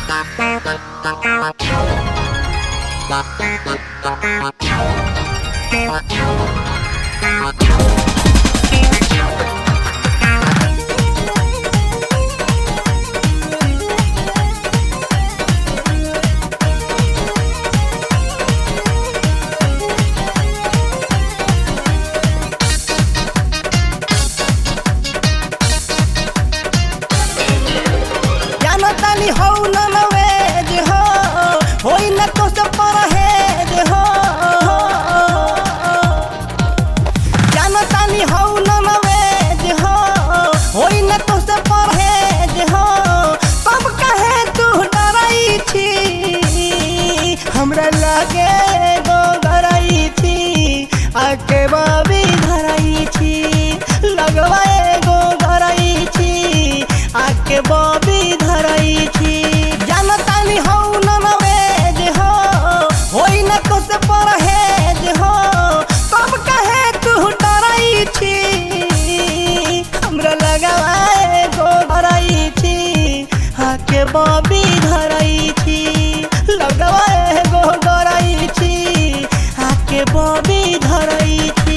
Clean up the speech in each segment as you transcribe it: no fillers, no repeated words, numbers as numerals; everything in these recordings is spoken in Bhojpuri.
हमरा लगे गो गराई थी आके बाबी धराई थी लगवाए गो गराई थी आके बाबी धराई थी जानतानी हो ननवेज हो होई न तो से परहेज हो तब कहे तू डराई थी हमरा लगवाए गो गराई थी आके बाबी धराई थी लगवाए गो गराई थी आके बाबी धराई थी।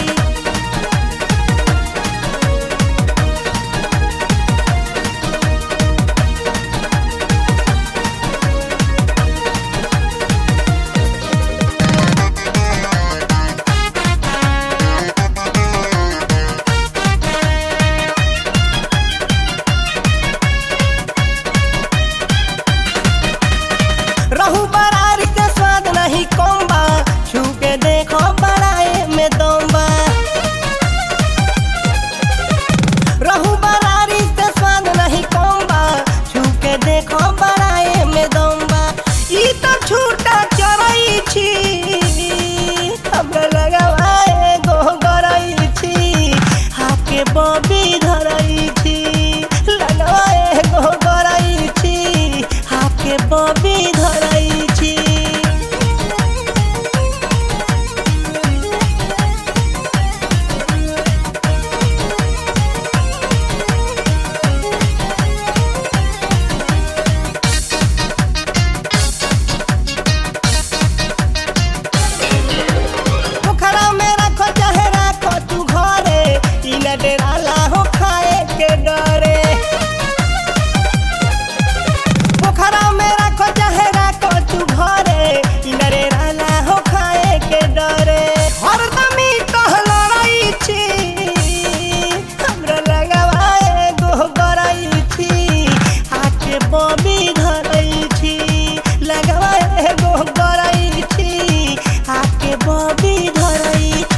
रहू बरारी से स्वाद नहीं कम बा छू के देखो बड़ाए में दम बा रहू बरारी से स्वाद नहीं कम बा छू के देखो बड़ाए में दम बा ई तो छूटा चराई छी हमरा लगवाए गो गराई छी आके बाबी धराई छी लगवाए गो गराई छी आके बाबी धराई छी। पोखरा में रखो चाहे रखो तू घरे ई न डेराला हो खाए के डरे पोखरा में रखो चाहे रखो तू घरे ई न डेराला हो खाए के डरे हरदमी लड़ाई छी हमरा लगवाए गो गराई थी आके बाबी धराई थी लगवाए गो गराई थी आके बाबी धराई थी।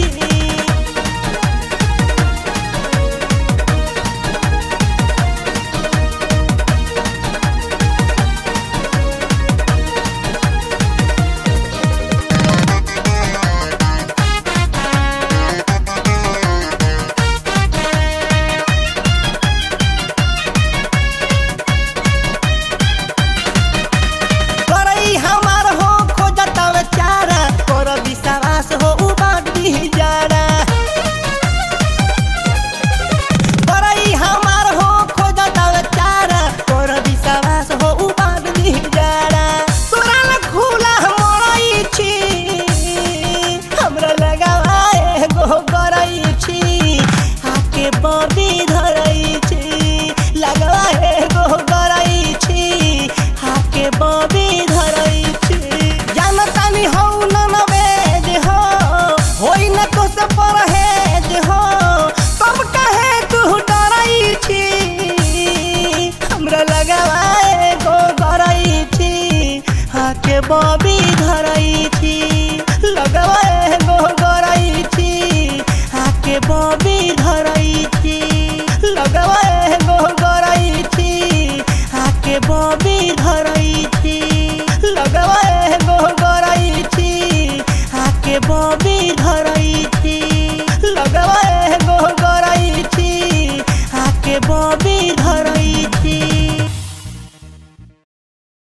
गराई हमार हो खोजता बेचारा कर विश्वास हो उ बात भी जाना गराई हमार हो खोजता बेचारा कर विश्वास हो उ बात भी जाना तोरा ल खुला मरई छी हमरा लगवाए गो गराई छी आके बाबी धराई छी लगवाए गो गराई छी आके बाबी धराई छी जानतानी हो ननवेज हो होई न तो से परहेज हो तब कहे तू डराई छी हमरा लगवाए गो गराई छी आके बाबी